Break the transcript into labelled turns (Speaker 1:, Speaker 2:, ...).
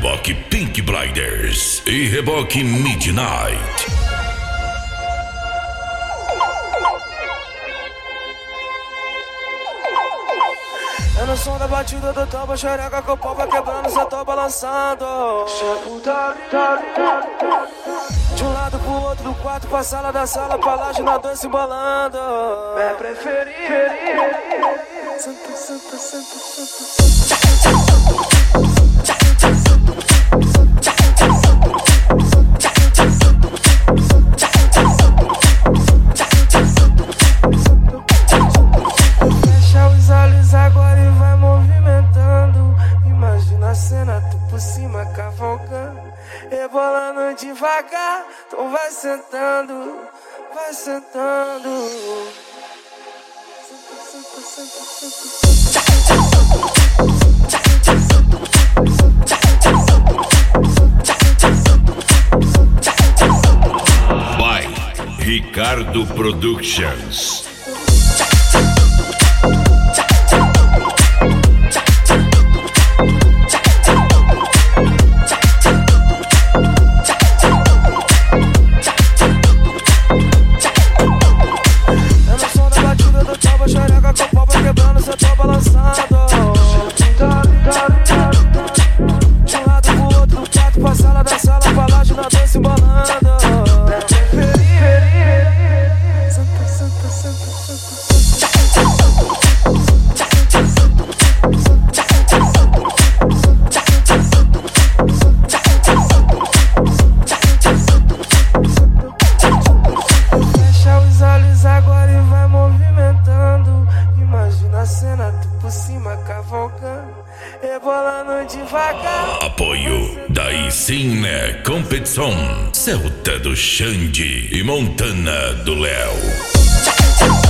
Speaker 1: Reboque Pink Blinders e Reboque Midnight.
Speaker 2: É no som da batida do tambo, xereca com o pau vai quebrando, cê tô balançando. De um lado pro outro, do quarto pra sala, da sala pra laje, na dança embolando. Minha preferida. Santa, santa, santa, santa, fecha os olhos agora e vai movimentando. Imagina a cena, tu por cima cavalgando, rebolando devagar. Então vai sentando, vai sentando. Senta, senta, senta,
Speaker 1: By Ricardo Productions.
Speaker 2: De um lado pro outro, do quarto pra sala, da sala pra laje, na dança embolando. Santa, santa, santa, santa. Fecha os olhos agora e vai movimentando. Imagina a cena, tu por cima cavalgando, rebolando devagar.
Speaker 1: Apoio Daí Sim Né Competição, Celta do Xande e Montana do Léo.